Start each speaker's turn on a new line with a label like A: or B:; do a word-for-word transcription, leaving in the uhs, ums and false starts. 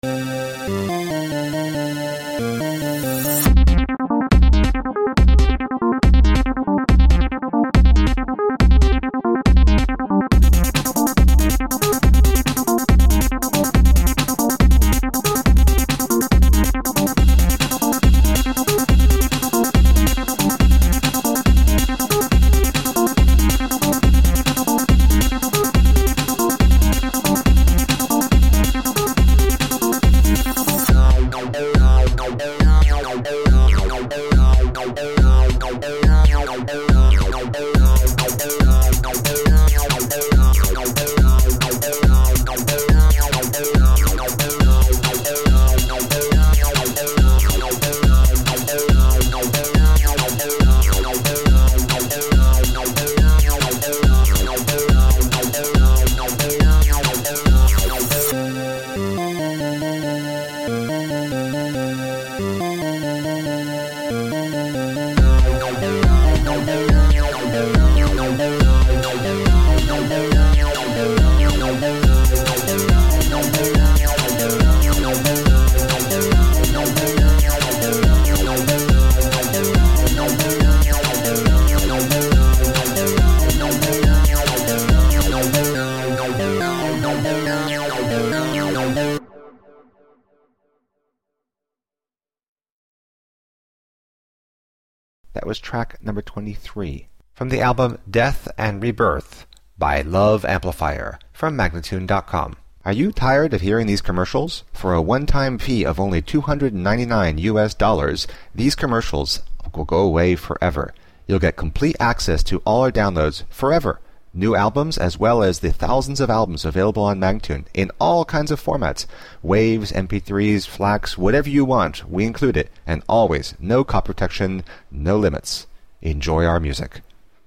A: That was track number twenty-three from the album Death and Rebirth by Love Amplifier from Magnatune dot com. Are you tired of hearing these commercials? For a one-time fee of only two hundred ninety-nine U S dollars, these commercials will go away forever. You'll get complete access to all our downloads forever. New albums as well as the thousands of albums available on Magnatune in all kinds of formats. Waves, M P threes, FLACs, whatever you want, we include it. And always, no copy protection, no limits. Enjoy our music.